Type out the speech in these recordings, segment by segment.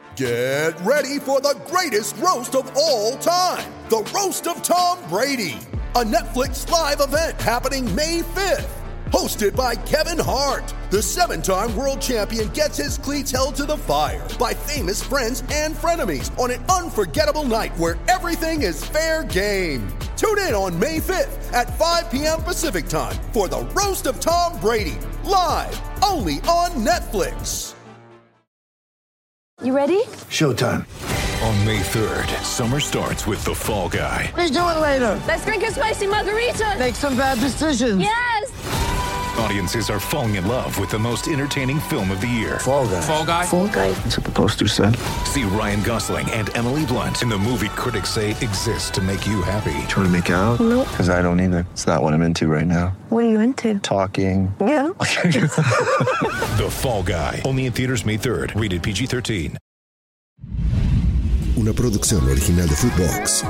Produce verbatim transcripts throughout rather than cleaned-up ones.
Get ready for the greatest roast of all time, the Roast of Tom Brady, a Netflix live event happening May fifth. Hosted by Kevin Hart, the seven-time world champion gets his cleats held to the fire by famous friends and frenemies on an unforgettable night where everything is fair game. Tune in on May fifth at five p.m. Pacific time for the Roast of Tom Brady, live only on Netflix. You ready? Showtime. On May third, summer starts with The Fall Guy. Let's do it later. Let's drink a spicy margarita. Make some bad decisions. Yes! Audiences are falling in love with the most entertaining film of the year. Fall Guy. Fall Guy? Fall Guy. That's what the poster said. See Ryan Gosling and Emily Blunt in the movie critics say exists to make you happy. Trying to make it out? Nope. Because I don't either. It's not what I'm into right now. What are you into? Talking. Yeah. The Fall Guy. Only in theaters May third. Rated P G thirteen. Una producción original de Footbox.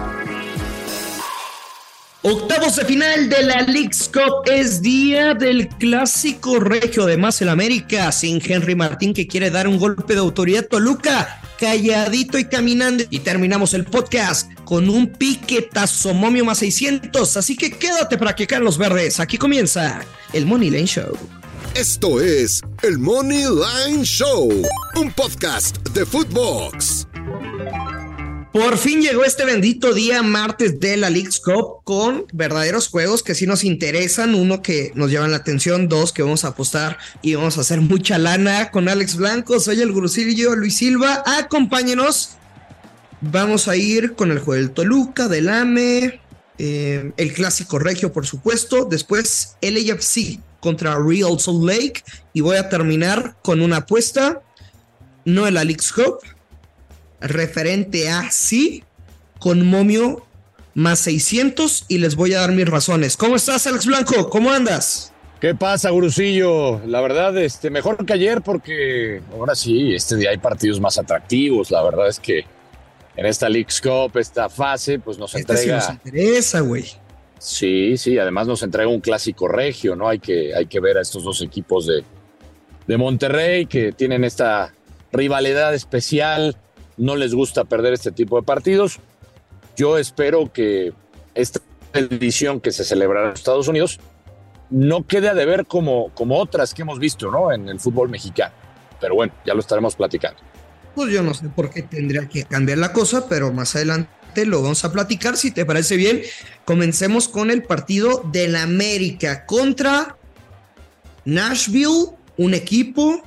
Octavos de final de la Leagues Cup, es día del clásico regio. Además el América sin Henry Martín, que quiere dar un golpe de autoridad. Toluca calladito y caminando. Y terminamos el podcast con un piquetazo momio más seiscientos. Así que quédate para que caen los verdes. Aquí comienza el Money Line Show. Esto es el Money Line Show, un podcast de Footbox. Por fin llegó este bendito día martes de la Leagues Cup con verdaderos juegos que sí nos interesan. Uno, que nos llaman la atención. Dos, que vamos a apostar y vamos a hacer mucha lana con Alex Blanco. Soy el gurusillo Luis Silva. Acompáñenos. Vamos a ir con el juego del Toluca, del A M E, eh, el clásico regio, por supuesto. Después L A F C contra Real Salt Lake. Y voy a terminar con una apuesta, no en la Leagues Cup, referente a sí, con momio más seiscientos, y les voy a dar mis razones. ¿Cómo estás, Alex Blanco? ¿Cómo andas? ¿Qué pasa, gurusillo? La verdad, este, mejor que ayer, porque ahora sí, este día hay partidos más atractivos. La verdad es que en esta Leagues Cup, esta fase, pues nos Esta entrega... sí nos interesa, güey. Sí, sí, además nos entrega un clásico regio, ¿no? Hay que, hay que ver a estos dos equipos de, de Monterrey que tienen esta rivalidad especial. No les gusta perder este tipo de partidos. Yo espero que esta edición que se celebrará en Estados Unidos no quede a deber como, como otras que hemos visto, ¿no?, en el fútbol mexicano. Pero bueno, ya lo estaremos platicando. Pues yo no sé por qué tendría que cambiar la cosa, pero más adelante lo vamos a platicar, si te parece bien. Comencemos con el partido del América contra Nashville, un equipo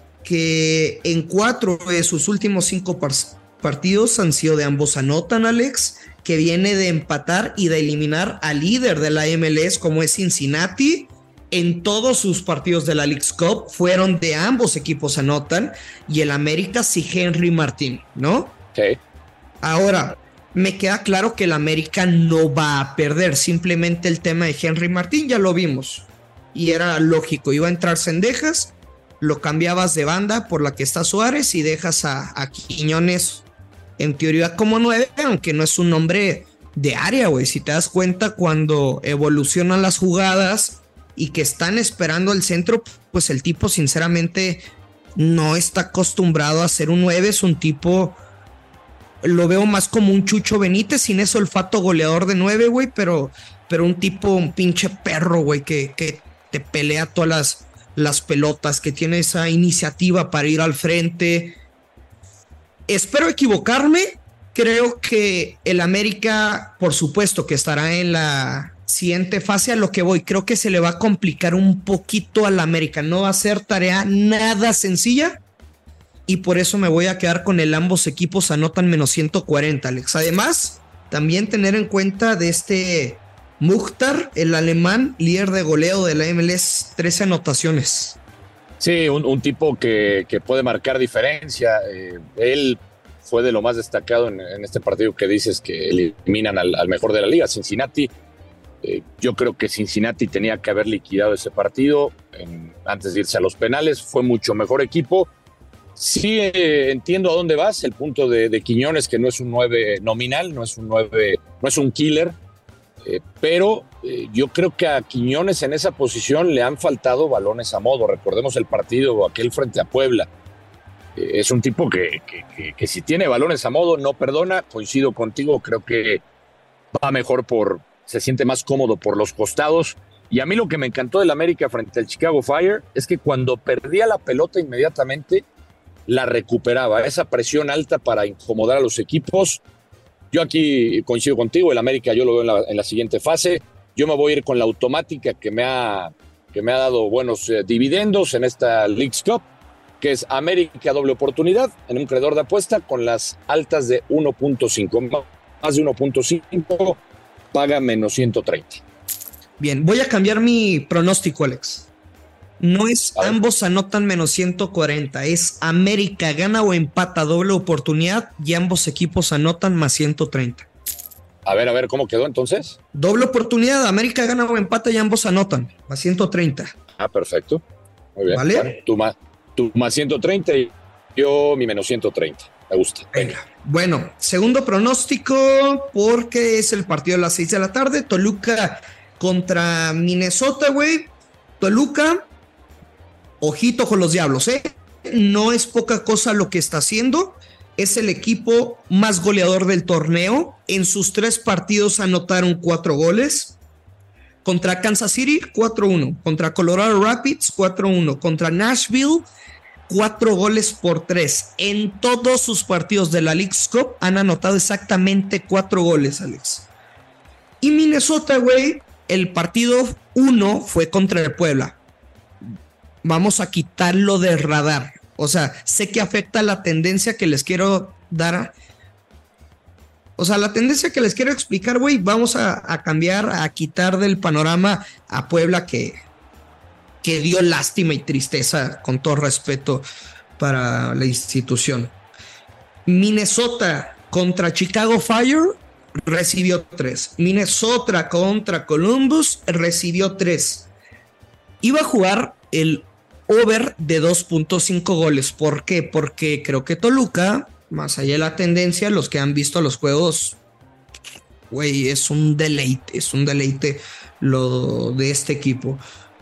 que en cuatro de sus últimos cinco par- partidos han sido de ambos anotan, Alex, que viene de empatar y de eliminar al líder de la M L S, como es Cincinnati. En todos sus partidos de la Leagues Cup fueron de ambos equipos anotan, y el América sí Henry Martín, ¿no? Sí. Ahora, me queda claro que el América no va a perder. Simplemente el tema de Henry Martín ya lo vimos, y era lógico. Iba a entrar Cendejas, lo cambiabas de banda por la que está Suárez y dejas a, a Quiñones en teoría como nueve, aunque no es un hombre de área, güey. Si te das cuenta, cuando evolucionan las jugadas y que están esperando el centro, pues el tipo sinceramente no está acostumbrado a ser un nueve. Es un tipo, lo veo más como un Chucho Benítez, sin ese olfato goleador de nueve, güey, pero, pero un tipo, un pinche perro, güey, que, que te pelea todas las las pelotas, que tiene esa iniciativa para ir al frente. Espero equivocarme. Creo que el América, por supuesto, que estará en la siguiente fase. A lo que voy, creo que se le va a complicar un poquito al América. No va a ser tarea nada sencilla, y por eso me voy a quedar con el ambos equipos anotan menos ciento cuarenta, Alex. Además, también tener en cuenta de este Mukhtar, el alemán, líder de goleo de la M L S, trece anotaciones. Sí, un, un tipo que, que puede marcar diferencia. Eh, él fue de lo más destacado en, en este partido que dices que eliminan al, al mejor de la liga, Cincinnati. Eh, yo creo que Cincinnati tenía que haber liquidado ese partido en, antes de irse a los penales. Fue mucho mejor equipo. Sí, eh, entiendo a dónde vas. El punto de, de Quiñones, que no es un nueve nominal, no es un nueve, no es un killer. Eh, pero eh, yo creo que a Quiñones en esa posición le han faltado balones a modo. Recordemos el partido aquel frente a Puebla. eh, es un tipo que, que, que, que si tiene balones a modo no perdona. Coincido contigo, creo que va mejor por, se siente más cómodo por los costados. Y a mí lo que me encantó del América frente al Chicago Fire es que cuando perdía la pelota inmediatamente la recuperaba, esa presión alta para incomodar a los equipos. Yo aquí coincido contigo, el América yo lo veo en la, en la siguiente fase. Yo me voy a ir con la automática que me ha, que me ha dado buenos eh, dividendos en esta Leagues Cup, que es América doble oportunidad en un creador de apuesta con las altas de uno punto cinco. Más de uno punto cinco, paga menos ciento treinta. Bien, voy a cambiar mi pronóstico, Alex. No es ambos anotan menos ciento cuarenta, es América gana o empata doble oportunidad y ambos equipos anotan más ciento treinta. A ver, a ver, ¿cómo quedó entonces? Doble oportunidad, América gana o empata y ambos anotan, más ciento treinta. Ah, perfecto. Muy bien. ¿Vale? Bueno, tú, más, tú más ciento treinta y yo mi menos ciento treinta. Me gusta. Venga. Venga. Bueno, segundo pronóstico, porque es el partido de las seis de la tarde. Toluca contra Minnesota, güey. Toluca, ojito con los diablos, ¿eh? No es poca cosa lo que está haciendo. Es el equipo más goleador del torneo. En sus tres partidos anotaron cuatro goles. Contra Kansas City, cuatro uno. Contra Colorado Rapids, cuatro uno. Contra Nashville, cuatro goles por tres. En todos sus partidos de la Leagues Cup han anotado exactamente cuatro goles, Alex. Y Minnesota, güey, el partido uno fue contra el Puebla. Vamos a quitarlo de radar. O sea, sé que afecta la tendencia que les quiero dar. O sea, la tendencia que les quiero explicar, güey, vamos a, a cambiar, a quitar del panorama a Puebla que... que dio lástima y tristeza, con todo respeto para la institución. Minnesota contra Chicago Fire recibió tres. Minnesota contra Columbus recibió tres. Iba a jugar el over de dos punto cinco goles. ¿Por qué? Porque creo que Toluca, más allá de la tendencia, los que han visto los juegos, güey, es un deleite, es un deleite lo de este equipo.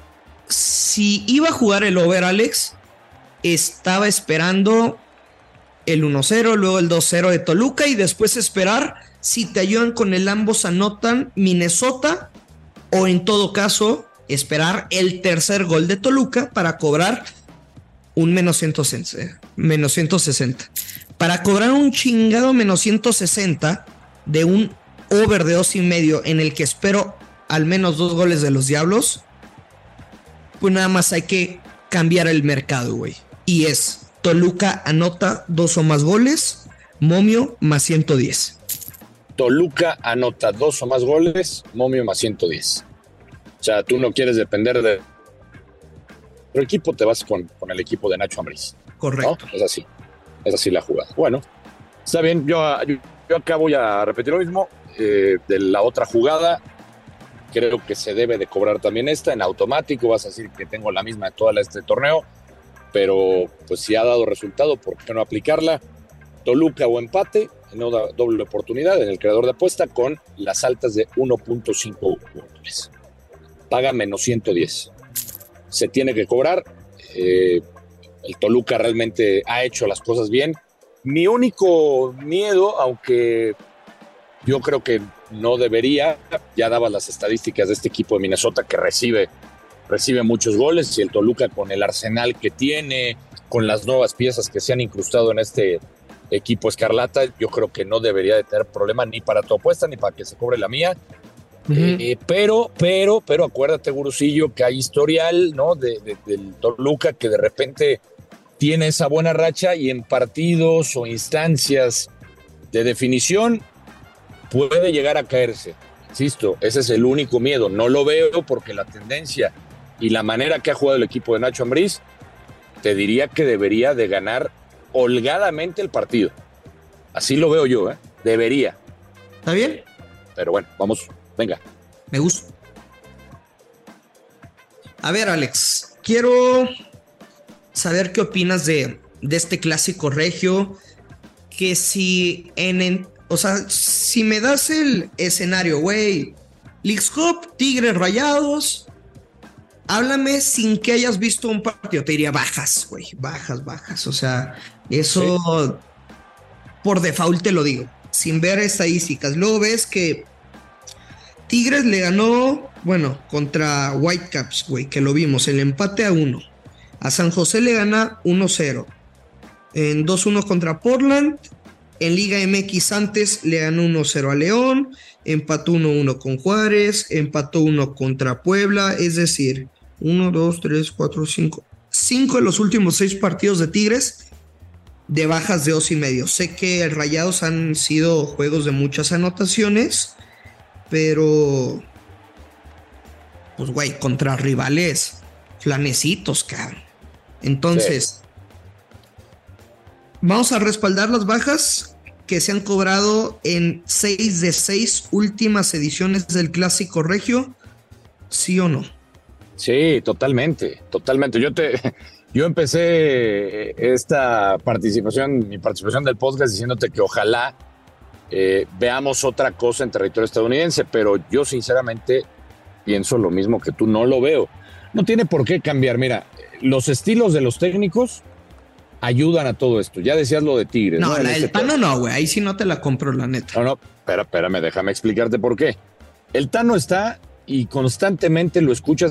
Si iba a jugar el over, Alex, estaba esperando el uno cero, luego el dos cero de Toluca y después esperar si te ayudan con el ambos anotan Minnesota o en todo caso esperar el tercer gol de Toluca para cobrar un menos ciento sesenta. Menos ciento sesenta. Para cobrar un chingado menos ciento sesenta de un over de dos y medio en el que espero al menos dos goles de los Diablos, pues nada más hay que cambiar el mercado, güey. Y es Toluca anota dos o más goles, momio más ciento diez. Toluca anota dos o más goles, momio más ciento diez. O sea, tú no quieres depender de tu equipo, te vas con, con el equipo de Nacho Ambriz. Correcto. ¿No? Es así, es así la jugada. Bueno, está bien, yo, yo, yo acá voy a repetir lo mismo. Eh, de la otra jugada, creo que se debe de cobrar también esta en automático. Vas a decir que tengo la misma de todo este torneo, pero pues si ha dado resultado, ¿por qué no aplicarla? Toluca o empate, no da doble oportunidad en el creador de apuesta con las altas de uno punto cinco goles. Paga menos ciento diez. Se tiene que cobrar. Eh, el Toluca realmente ha hecho las cosas bien. Mi único miedo, aunque yo creo que no debería, ya daba las estadísticas de este equipo de Minnesota que recibe, recibe muchos goles, y el Toluca con el arsenal que tiene, con las nuevas piezas que se han incrustado en este equipo escarlata, yo creo que no debería de tener problema ni para tu apuesta ni para que se cobre la mía. Uh-huh. eh, pero, pero, pero acuérdate, Gurusillo, que hay historial, ¿no? De, de, del Toluca que de repente tiene esa buena racha y en partidos o instancias de definición puede llegar a caerse. Insisto, ese es el único miedo. No lo veo porque la tendencia y la manera que ha jugado el equipo de Nacho Ambriz, te diría que debería de ganar holgadamente el partido. Así lo veo yo, ¿eh? Debería. ¿Está bien? Pero bueno, vamos, venga. Me gusta. A ver, Alex, quiero saber qué opinas de, de este clásico regio, que si en... en O sea, si me das el escenario, güey, Leagues Cup, Tigres Rayados, háblame sin que hayas visto un partido. Te diría bajas, güey, bajas, bajas. O sea, eso sí. Por default te lo digo, sin ver estadísticas. Luego ves que Tigres le ganó, bueno, contra Whitecaps, güey, que lo vimos, el empate a uno. A San José le gana uno cero. En dos uno contra Portland. En Liga M X antes le ganó uno cero a León. Empató uno uno con Juárez. Empató uno contra Puebla. Es decir, uno, dos, tres, cuatro, cinco. Cinco de los últimos seis partidos de Tigres de bajas de dos y medio. Sé que Rayados han sido juegos de muchas anotaciones, pero pues güey, contra rivales flanecitos, cabrón. Entonces, sí. Vamos a respaldar las bajas que se han cobrado en seis de seis últimas ediciones del Clásico Regio, ¿sí o no? Sí, totalmente, totalmente. Yo te, yo empecé esta participación, mi participación del podcast diciéndote que ojalá eh, veamos otra cosa en territorio estadounidense, pero yo sinceramente pienso lo mismo que tú, no lo veo. No tiene por qué cambiar. Mira, los estilos de los técnicos ayudan a todo esto. Ya decías lo de Tigres. No, ¿no? la este del Tano no, güey. Ahí sí no te la compro, la neta. No, no, espera, espérame, déjame explicarte por qué. El Tano está y constantemente lo escuchas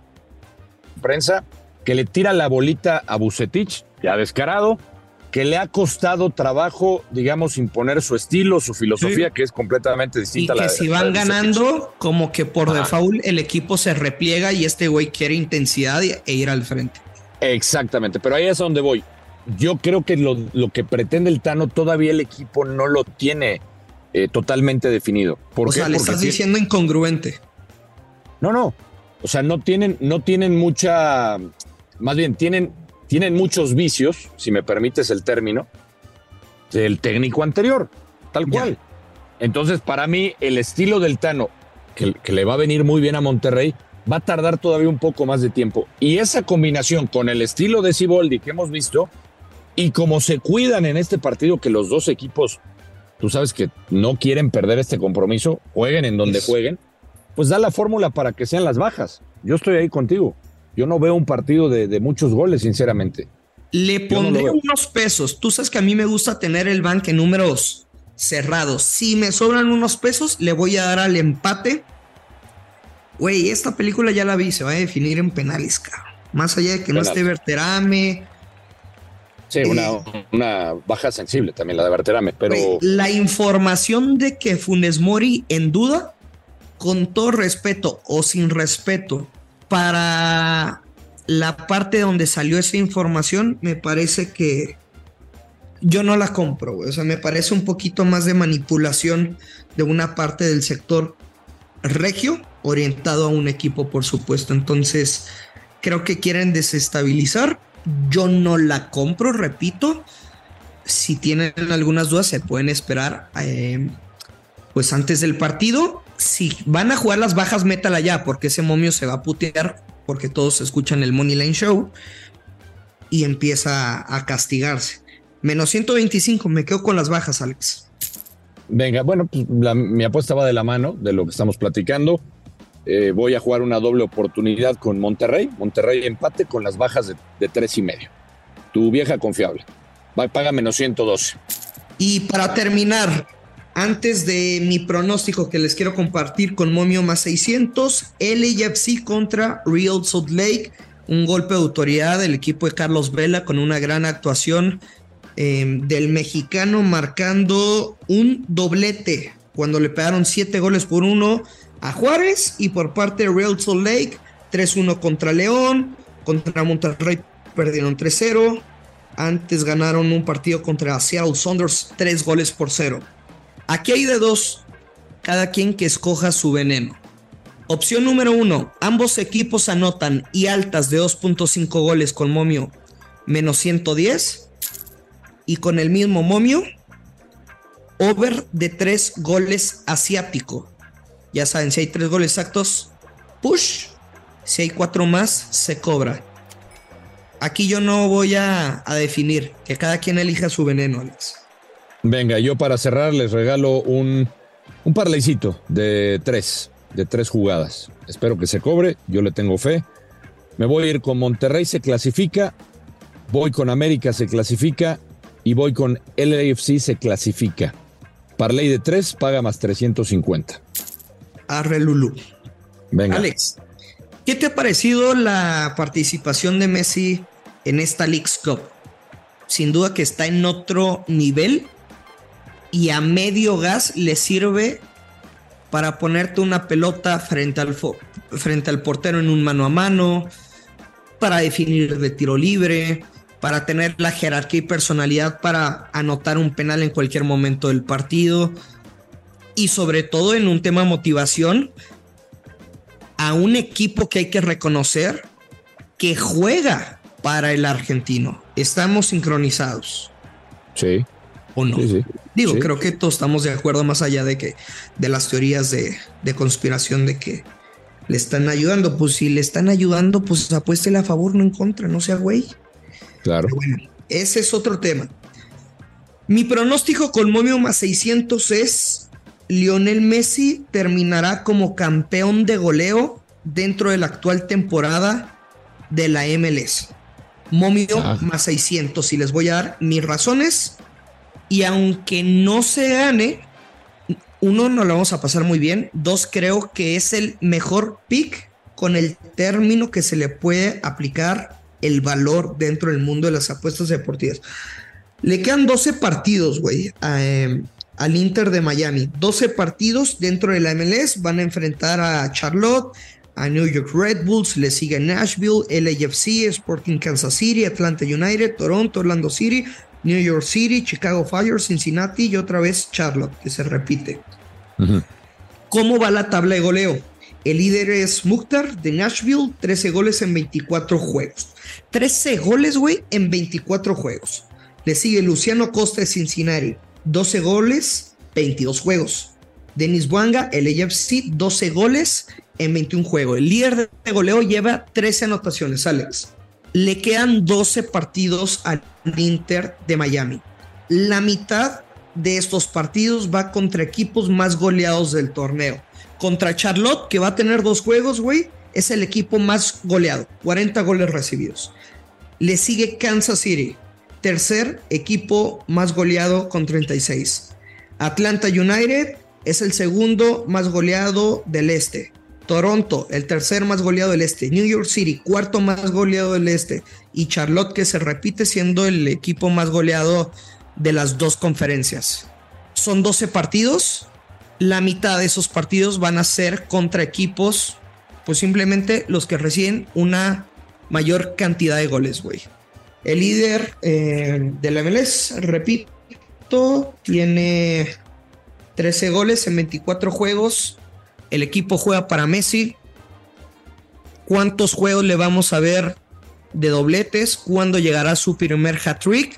en prensa que le tira la bolita a Vucetich, ya descarado, que le ha costado trabajo, digamos, imponer su estilo, su filosofía, sí, que es completamente distinta y a la de Y que si van ganando, como que por Ajá. default el equipo se repliega y este güey quiere intensidad e ir al frente. Exactamente, pero ahí es a donde voy. Yo creo que lo, lo que pretende el Tano todavía el equipo no lo tiene eh, totalmente definido. ¿Por o qué? sea, le Porque estás tiene... diciendo incongruente. No, no. O sea, no tienen, no tienen mucha... Más bien, tienen, tienen muchos vicios, si me permites el término, del técnico anterior, tal cual. Ya. Entonces, para mí, el estilo del Tano, que, que le va a venir muy bien a Monterrey, va a tardar todavía un poco más de tiempo. Y esa combinación con el estilo de Siboldi que hemos visto, y como se cuidan en este partido, que los dos equipos, tú sabes que no quieren perder este compromiso, jueguen en donde jueguen, pues da la fórmula para que sean las bajas. Yo estoy ahí contigo. Yo no veo un partido de, de muchos goles, sinceramente. Le pondré no unos pesos. Tú sabes que a mí me gusta tener el bank en números cerrados. Si me sobran unos pesos, le voy a dar al empate. Güey, esta película ya la vi, se va a definir en penales, cabrón. Más allá de que Penal. no esté Berterame. Sí, eh, una, una baja sensible también la de Berterame, pero... Wey, la información de que Funes Mori en duda, con todo respeto o sin respeto, para la parte donde salió esa información, me parece que yo no la compro, güey. O sea, me parece un poquito más de manipulación de una parte del sector regio, orientado a un equipo, por supuesto. Entonces, creo que quieren desestabilizar. Yo no la compro, repito. Si tienen algunas dudas, se pueden esperar eh, pues antes del partido. Si van a jugar las bajas, métala ya, porque ese momio se va a putear, porque todos escuchan el Money Line Show y empieza a castigarse. Menos ciento veinticinco, me quedo con las bajas, Alex. Venga, bueno, pues la, mi apuesta va de la mano de lo que estamos platicando. Eh, voy a jugar una doble oportunidad con Monterrey. Monterrey empate con las bajas de, de tres y medio. Tu vieja confiable. Va, paga menos ciento doce. Y para terminar, antes de mi pronóstico que les quiero compartir con momio más seiscientos, L A F C contra Real Salt Lake. Un golpe de autoridad del equipo de Carlos Vela con una gran actuación eh, del mexicano, marcando un doblete cuando le pegaron siete goles por uno a Juárez, y por parte de Real Salt Lake, tres uno contra León, contra Monterrey perdieron tres cero, antes ganaron un partido contra Seattle Sounders, tres goles por cero. Aquí hay de dos, cada quien que escoja su veneno. Opción número uno, ambos equipos anotan y altas de dos punto cinco goles con momio menos ciento diez, y con el mismo momio, over de tres goles asiático. Ya saben, si hay tres goles exactos, push. Si hay cuatro más, se cobra. Aquí yo no voy a, a definir, que cada quien elija su veneno, Alex. Venga, yo para cerrar les regalo un, un parlaycito de tres, de tres jugadas. Espero que se cobre, yo le tengo fe. Me voy a ir con Monterrey, se clasifica. Voy con América, se clasifica. Y voy con L A F C, se clasifica. Parlay de tres, paga más trescientos cincuenta. Arre Lulú. Venga. Alex, ¿qué te ha parecido la participación de Messi en esta Leagues Cup? Sin duda que está en otro nivel y a medio gas le sirve para ponerte una pelota frente al, fo- frente al portero en un mano a mano, para definir de tiro libre, para tener la jerarquía y personalidad para anotar un penal en cualquier momento del partido y sobre todo en un tema motivación a un equipo que hay que reconocer que juega para el argentino. Estamos sincronizados. Sí. ¿O no? Sí, sí. Digo, Sí. creo que todos estamos de acuerdo más allá de que de las teorías de, de conspiración de que le están ayudando. Pues si le están ayudando, pues apuéstele a favor, no en contra, no sea güey. Claro. Pero bueno, ese es otro tema. Mi pronóstico con momio más seiscientos es Lionel Messi terminará como campeón de goleo dentro de la actual temporada de la M L S. Momio Ah. más seiscientos y les voy a dar mis razones. Y aunque no se gane, uno, no lo vamos a pasar muy bien. Dos, creo que es el mejor pick con el término que se le puede aplicar el valor dentro del mundo de las apuestas deportivas. Le quedan doce partidos, güey, a, al Inter de Miami. doce partidos dentro de la M L S. Van a enfrentar a Charlotte, a New York Red Bulls, le sigue Nashville, L A F C, Sporting Kansas City, Atlanta United, Toronto, Orlando City, New York City, Chicago Fire, Cincinnati y otra vez Charlotte, que se repite. Uh-huh. ¿Cómo va la tabla de goleo? El líder es Mukhtar de Nashville, trece goles en veinticuatro juegos. trece goles, güey, en veinticuatro juegos. Le sigue Luciano Costa de Cincinnati, doce goles, veintidós juegos. Denis Bouanga, L A F C, doce goles en veintiún juegos. El líder de goleo lleva trece anotaciones, Alex. Le quedan doce partidos al Inter de Miami. La mitad de estos partidos va contra equipos más goleados del torneo. Contra Charlotte, que va a tener dos juegos, güey, es el equipo más goleado, cuarenta goles recibidos. Le sigue Kansas City, tercer equipo más goleado con treinta y seis. Atlanta United es el segundo más goleado del este. Toronto, el tercer más goleado del este. New York City, cuarto más goleado del este. Y Charlotte, que se repite siendo el equipo más goleado de las dos conferencias. Son doce partidos. La mitad de esos partidos van a ser contra equipos, pues simplemente los que reciben una mayor cantidad de goles, güey. El líder eh, de la M L S, repito, tiene trece goles en veinticuatro juegos. El equipo juega para Messi. ¿Cuántos juegos le vamos a ver de dobletes? ¿Cuándo llegará su primer hat-trick?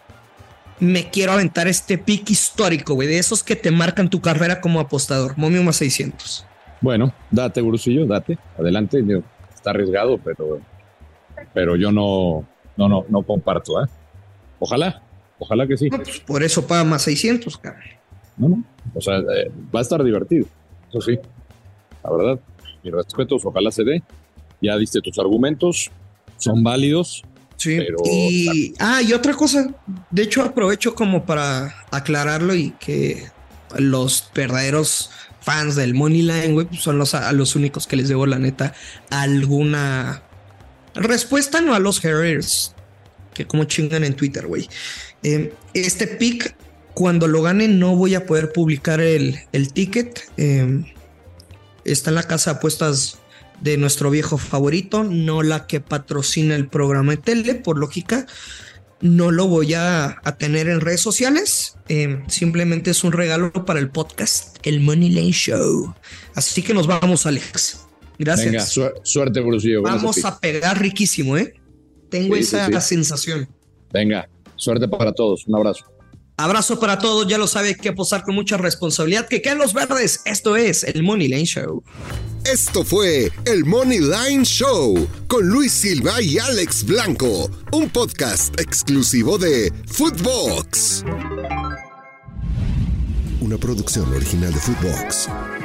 Me quiero aventar este pick histórico, güey, de esos que te marcan tu carrera como apostador. Momio más seiscientos. Bueno, date, Gurusillo, date. Adelante. Digo, está arriesgado, pero, pero yo no, no, no, no comparto, ¿eh? Ojalá, ojalá que sí. No, pues por eso paga más seiscientos, cabrón. No, no. O sea, eh, va a estar divertido. Eso sí. La verdad, mis respetos, ojalá se dé. Ya diste tus argumentos, son válidos. Sí, pero... y, ah, y otra cosa, de hecho aprovecho como para aclararlo y que los verdaderos fans del Moneyline, güey, pues son los, a los únicos que les debo, la neta, alguna respuesta, no a los haters, que como chingan en Twitter, güey. Eh, este pick, cuando lo gane, no voy a poder publicar el, el ticket. Eh, está en la casa de apuestas de nuestro viejo favorito, no la que patrocina el programa de tele, por lógica. No lo voy a, a tener en redes sociales. Eh, simplemente es un regalo para el podcast, el Money Lane Show. Así que nos vamos, Alex. Gracias. Venga, su- suerte, Brusillo. Vamos a pegar riquísimo, ¿eh? Tengo Sí, esa sí, sí. sensación. Venga, suerte para todos. Un abrazo. Abrazo para todos. Ya lo sabe, hay que apostar con mucha responsabilidad. Que queden los verdes. Esto es el Money Lane Show. Esto fue el Money Line Show con Luis Silva y Alex Blanco, un podcast exclusivo de Footbox. Una producción original de Footbox.